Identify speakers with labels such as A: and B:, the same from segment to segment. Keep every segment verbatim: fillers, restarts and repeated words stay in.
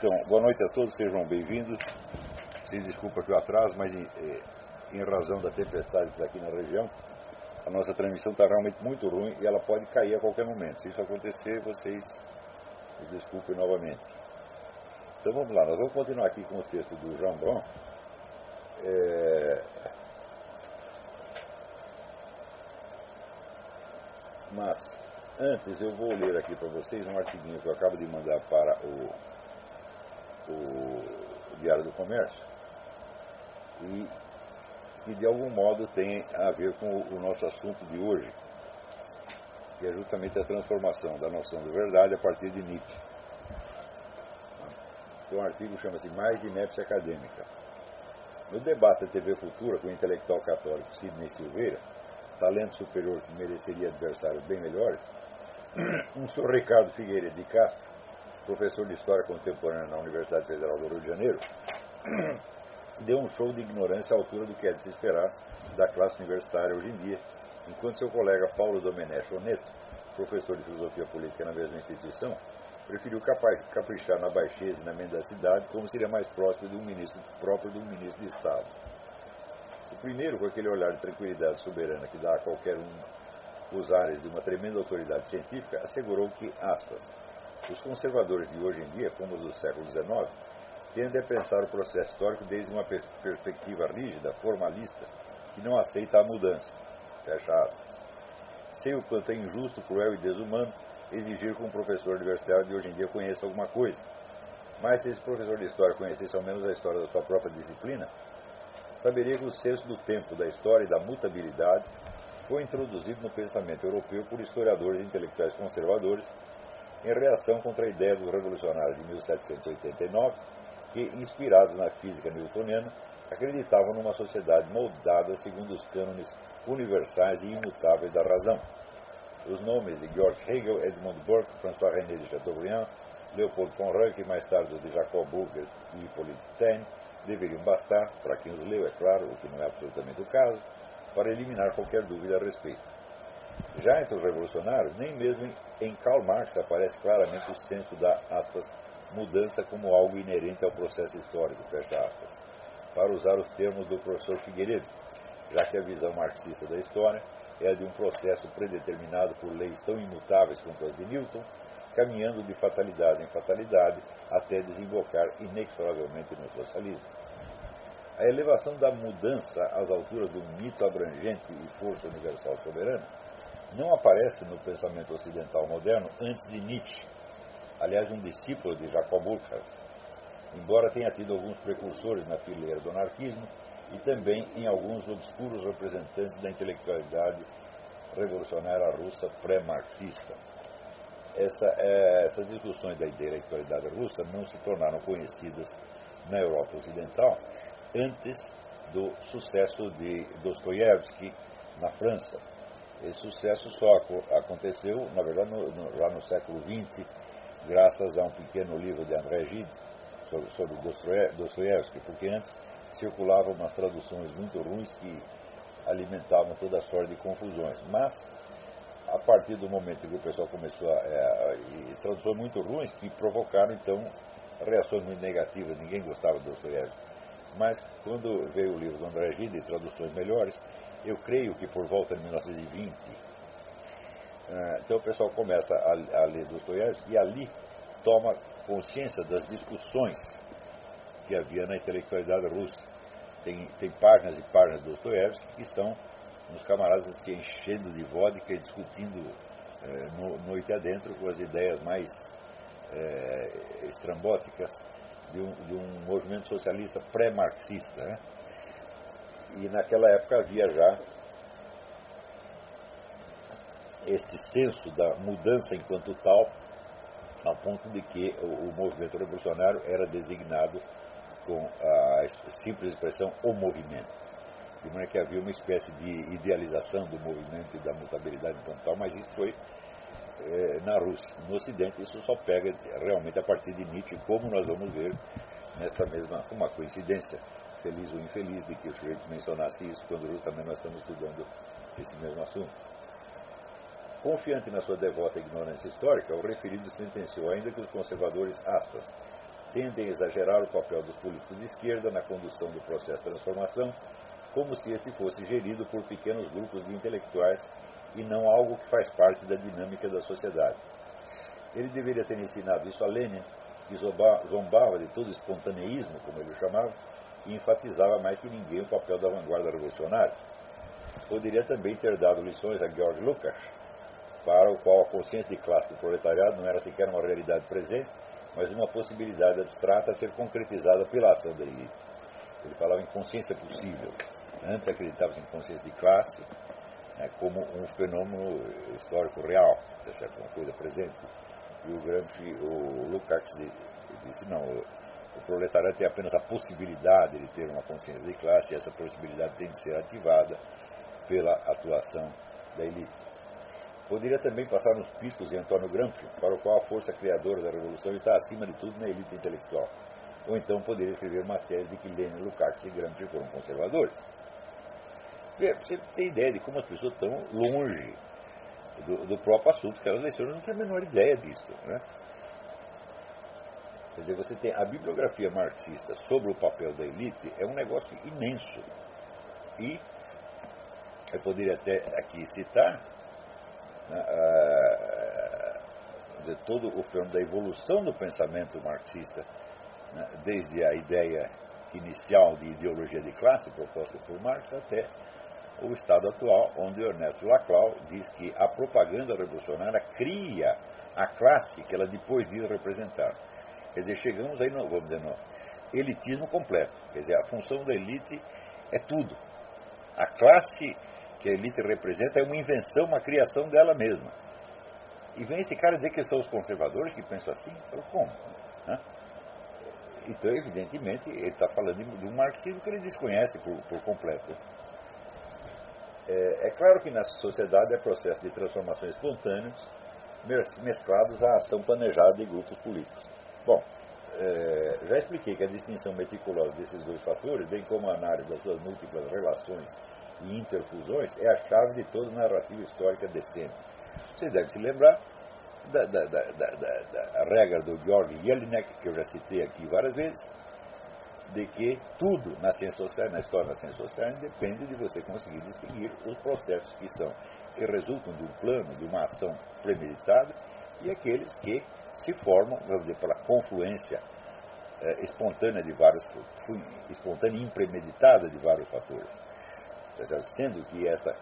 A: Então, boa noite a todos, sejam bem-vindos. Se desculpa que eu atraso, mas em, em razão da tempestade que está aqui na região, a nossa transmissão está realmente muito ruim e ela pode cair a qualquer momento. Se isso acontecer, vocês me desculpem novamente. Então vamos lá, nós vamos continuar aqui com o texto do Jean Bron. É... Mas antes eu vou ler aqui para vocês um artiguinho que eu acabo de mandar para o, o Diário do Comércio e que de algum modo tem a ver com o, o nosso assunto de hoje, que é justamente a transformação da noção de verdade a partir de Nietzsche. Então o artigo chama-se Mais Inépcia Acadêmica. No debate da T V Futura com o intelectual católico Sidney Silveira, talento superior que mereceria adversários bem melhores, um senhor Ricardo Figueiredo de Castro, professor de História Contemporânea na Universidade Federal do Rio de Janeiro, deu um show de ignorância à altura do que é de se esperar da classe universitária hoje em dia, enquanto seu colega Paulo Domenech Oneto, professor de Filosofia Política na mesma instituição, preferiu caprichar na baixeza e na mendacidade como seria mais próximo de um ministro próprio de um ministro de Estado. O primeiro, com aquele olhar de tranquilidade soberana que dá a qualquer um os ares de uma tremenda autoridade científica, assegurou que, aspas, os conservadores de hoje em dia, como os do século dezenove, tendem a pensar o processo histórico desde uma pers perspectiva rígida, formalista, que não aceita a mudança. Fecha aspas. Sei o quanto é injusto, cruel e desumano exigir que um professor universitário de hoje em dia conheça alguma coisa. Mas se esse professor de história conhecesse ao menos a história da sua própria disciplina, saberia que o senso do tempo, da história e da mutabilidade foi introduzido no pensamento europeu por historiadores e intelectuais conservadores em reação contra a ideia dos revolucionários de mil setecentos e oitenta e nove, que, inspirados na física newtoniana, acreditavam numa sociedade moldada segundo os cânones universais e imutáveis da razão. Os nomes de Georg Hegel, Edmund Burke, François-René de Chateaubriand, Leopold von Ranke e mais tarde os de Jacob Burger e Hippolyte Taine deveriam bastar, para quem os leu, é claro, o que não é absolutamente o caso, para eliminar qualquer dúvida a respeito. Já entre os revolucionários, nem mesmo em Karl Marx aparece claramente o senso da, aspas, mudança como algo inerente ao processo histórico, fecha aspas, para usar os termos do professor Figueiredo, já que a visão marxista da história é a de um processo predeterminado por leis tão imutáveis quanto as de Newton, caminhando de fatalidade em fatalidade até desembocar inexoravelmente no socialismo. A elevação da mudança às alturas de um mito abrangente e força universal soberana não aparece no pensamento ocidental moderno antes de Nietzsche, aliás, um discípulo de Jacob Burckhardt, embora tenha tido alguns precursores na fileira do anarquismo e também em alguns obscuros representantes da intelectualidade revolucionária russa pré-marxista. Essa, é, essas discussões da intelectualidade russa não se tornaram conhecidas na Europa Ocidental antes do sucesso de Dostoiévski na França. Esse sucesso só aconteceu, na verdade, no, no, já no século vinte, graças a um pequeno livro de André Gide sobre, sobre Dostoiévski, porque antes circulavam umas traduções muito ruins que alimentavam toda a sorte de confusões. Mas, a partir do momento em que o pessoal começou a... É, e traduções muito ruins que provocaram, então, reações muito negativas. Ninguém gostava de Dostoiévski. Mas, quando veio o livro do André Gide, e traduções melhores, eu creio que por volta de mil novecentos e vinte, então o pessoal começa a, a ler Dostoiévski e ali toma consciência das discussões que havia na intelectualidade russa. Tem, tem páginas e páginas de Dostoiévski que estão uns camaradas que enchendo de vodka e discutindo eh, no, noite adentro com as ideias mais eh, estrambóticas de um, de um movimento socialista pré-marxista, né? E naquela época havia já este senso da mudança enquanto tal, ao ponto de que o, o movimento revolucionário era designado com a simples expressão o movimento. De maneira que havia uma espécie de idealização do movimento e da mutabilidade enquanto tal, mas isso foi é, na Rússia. No Ocidente isso só pega realmente a partir de Nietzsche, como nós vamos ver nessa mesma, uma coincidência, feliz ou infeliz, de que o sujeito mencionasse isso, quando justamente nós estamos estudando esse mesmo assunto. Confiante na sua devota ignorância histórica, o referido sentenciou ainda que os conservadores, aspas, tendem a exagerar o papel dos políticos de esquerda na condução do processo de transformação, como se este fosse gerido por pequenos grupos de intelectuais e não algo que faz parte da dinâmica da sociedade. Ele deveria ter ensinado isso a Lenin, que zombava de todo espontaneísmo, como ele o chamava, e enfatizava mais que ninguém o papel da vanguarda revolucionária. Poderia também ter dado lições a Georg Lukács, para o qual a consciência de classe do proletariado não era sequer uma realidade presente, mas uma possibilidade abstrata a ser concretizada pela ação da elite. Ele falava em consciência possível. Antes acreditava em consciência de classe, né, como um fenômeno histórico real, tá certo? Uma coisa presente. E o Gramsci, o Lukács disse, não, o, o proletariado tem apenas a possibilidade de ter uma consciência de classe, e essa possibilidade tem de ser ativada pela atuação da elite. Poderia também passar nos piscos de Antônio Gramsci, para o qual a força criadora da revolução está acima de tudo na elite intelectual. Ou então poderia escrever uma tese de que Lenin, Lukács e Gramsci foram conservadores. Você tem ideia de como as pessoas estão longe do, do próprio assunto que elas lecionam, não tem a menor ideia disso, né? Quer dizer, você tem a bibliografia marxista sobre o papel da elite, é um negócio imenso. E eu poderia até aqui citar, né, a, dizer, todo o fenômeno da evolução do pensamento marxista, né, desde a ideia inicial de ideologia de classe proposta por Marx até o estado atual, onde Ernesto Laclau diz que a propaganda revolucionária cria a classe que ela depois diz representar. Quer dizer, chegamos aí, no, vamos dizer, no elitismo completo. Quer dizer, a função da elite é tudo. A classe que a elite representa é uma invenção, uma criação dela mesma. E vem esse cara dizer que são os conservadores que pensam assim? Eu, como? Né? Então, evidentemente, ele está falando de um marxismo que ele desconhece por, por completo. É, é claro que nessa sociedade é processo de transformação espontâneos mesclados à ação planejada de grupos políticos. Bom, é, já expliquei que a distinção meticulosa desses dois fatores, bem como a análise das suas múltiplas relações e interfusões, é a chave de toda narrativa histórica decente. Vocês devem se lembrar da, da, da, da, da, da regra do Georg Jelinek, que eu já citei aqui várias vezes, de que tudo na ciência social, na história da ciência social, depende de você conseguir distinguir os processos que são, que resultam de um plano, de uma ação premeditada, e aqueles que se formam, vamos dizer, pela confluência eh, espontânea de vários, espontânea e impremeditada de vários fatores. Sendo que essa,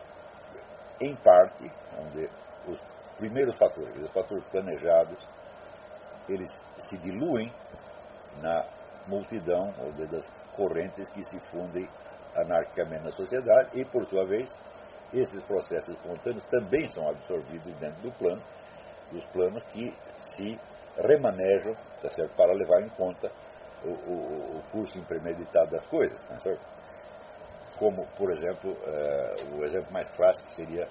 A: em parte, vamos dizer, os primeiros fatores, os fatores planejados, eles se diluem na multidão, ou das correntes que se fundem anarquicamente na sociedade, e, por sua vez, esses processos espontâneos também são absorvidos dentro do plano, dos planos que se remanejam, tá certo, para levar em conta o, o, o curso impremeditado das coisas, tá certo? Como, por exemplo, uh, o exemplo mais clássico seria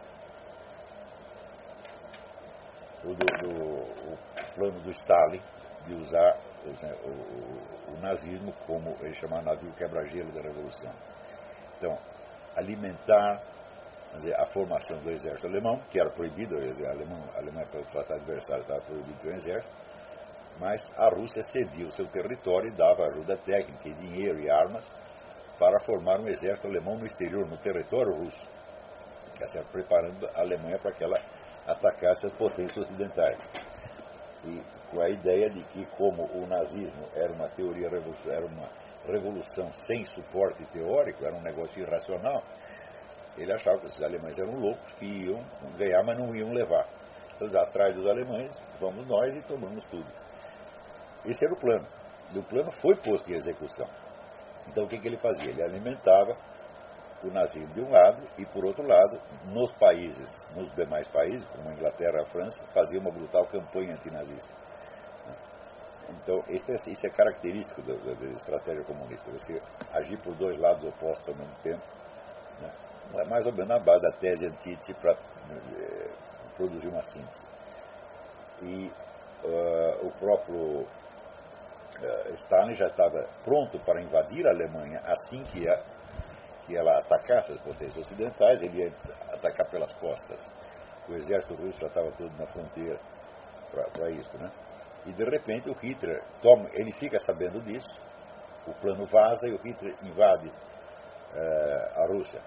A: o, do, do, o plano do Stalin de usar o, o, o nazismo como ele chamava navio quebra-gelo da revolução. Então, alimentar, quer dizer, a formação do exército alemão, que era proibido, quer dizer, a Alemanha, a Alemanha pelo Tratado de Versalhes estava proibido de um exército, mas a Rússia cedia o seu território e dava ajuda técnica, e dinheiro e armas para formar um exército alemão no exterior, no território russo, quer dizer, preparando a Alemanha para que ela atacasse as potências ocidentais. E com a ideia de que, como o nazismo era uma teoria revolução, era uma revolução sem suporte teórico, era um negócio irracional, ele achava que esses alemães eram loucos, que iam ganhar, mas não iam levar. Então, atrás dos alemães, vamos nós e tomamos tudo. Esse era o plano. E o plano foi posto em execução. Então, o que, que ele fazia? Ele alimentava o nazismo de um lado e, por outro lado, nos países, nos demais países, como a Inglaterra e a França, fazia uma brutal campanha antinazista. Então, isso é, isso é característico da, da, da estratégia comunista, você agir por dois lados opostos ao mesmo tempo, né? Mais ou menos na base da tese antítese para eh, produzir uma síntese. E uh, o próprio uh, Stalin já estava pronto para invadir a Alemanha assim que, a, que ela atacasse as potências ocidentais, ele ia atacar pelas costas. O exército russo já estava todo na fronteira para isso, né? E de repente o Hitler toma, ele fica sabendo disso, o plano vaza e o Hitler invade eh, a Rússia.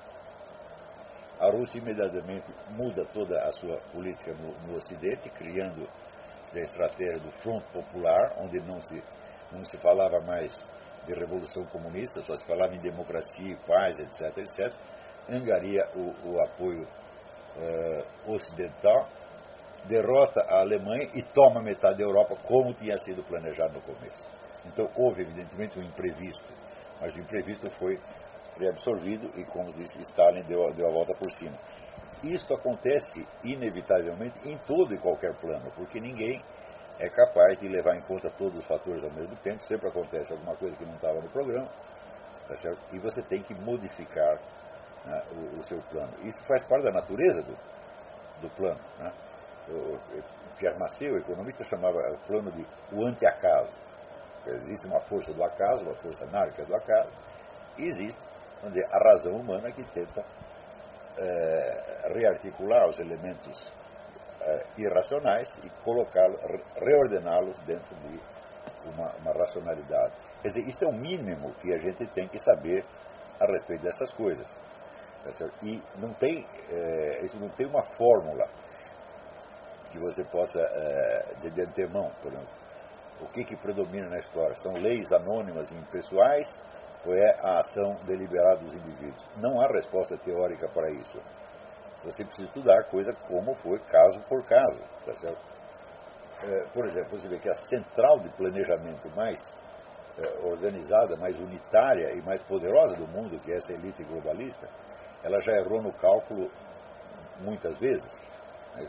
A: A Rússia imediatamente muda toda a sua política no, no Ocidente, criando a estratégia do Front Popular, onde não se, não se falava mais de revolução comunista, só se falava em democracia e paz, etc, etcétera, angaria o, o apoio uh, ocidental, derrota a Alemanha e toma metade da Europa, como tinha sido planejado no começo. Então houve, evidentemente, um imprevisto, mas o imprevisto foi reabsorvido e, como disse Stalin, deu, deu a volta por cima. Isto acontece, inevitavelmente, em todo e qualquer plano, porque ninguém é capaz de levar em conta todos os fatores ao mesmo tempo. Sempre acontece alguma coisa que não estava no programa, tá certo? E você tem que modificar, né, o, o seu plano. Isso faz parte da natureza do, do plano, né? O, Pierre Massé, o economista, chamava o plano de o anti-acaso. Existe uma força do acaso, uma força anárquica do acaso, e existe, vamos dizer, a razão humana que tenta é, rearticular os elementos é, irracionais e colocá-los, reordená-los dentro de uma, uma racionalidade. Quer dizer, isso é o mínimo que a gente tem que saber a respeito dessas coisas. Tá, e não tem, é, isso não tem uma fórmula que você possa é, dizer de antemão, por exemplo, o que, que predomina na história? São leis anônimas e impessoais ou é a ação deliberada dos indivíduos? Não há resposta teórica para isso. Você precisa estudar coisa como foi, caso por caso. Tá certo? É, por exemplo, você vê que a central de planejamento mais é, organizada, mais unitária e mais poderosa do mundo, que é essa elite globalista, ela já errou no cálculo muitas vezes. Né?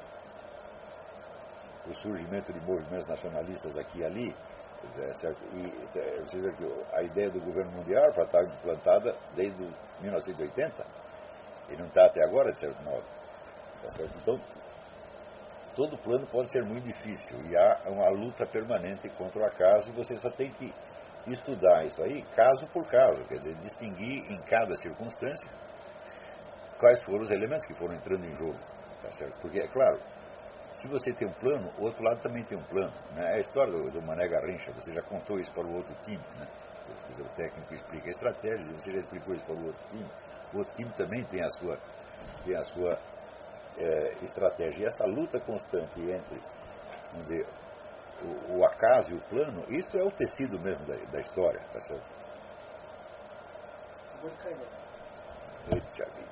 A: O surgimento de movimentos nacionalistas aqui e ali, é, certo? E é, você vê que a ideia do governo mundial já está implantada desde mil novecentos e oitenta e não está até agora, de certo modo. Tá certo? Então, todo plano pode ser muito difícil e há uma luta permanente contra o acaso e você só tem que estudar isso aí caso por caso, quer dizer, distinguir em cada circunstância quais foram os elementos que foram entrando em jogo. Tá certo? Porque, é claro, se você tem um plano, o outro lado também tem um plano. Né? É a história do, do Mané Garrincha, você já contou isso para o outro time. Né? O técnico explica a estratégia, você já explicou isso para o outro time. O outro time também tem a sua, tem a sua é, estratégia. E essa luta constante entre, vamos dizer, o, o acaso e o plano, isso é o tecido mesmo da, da história. Tá certo? Muito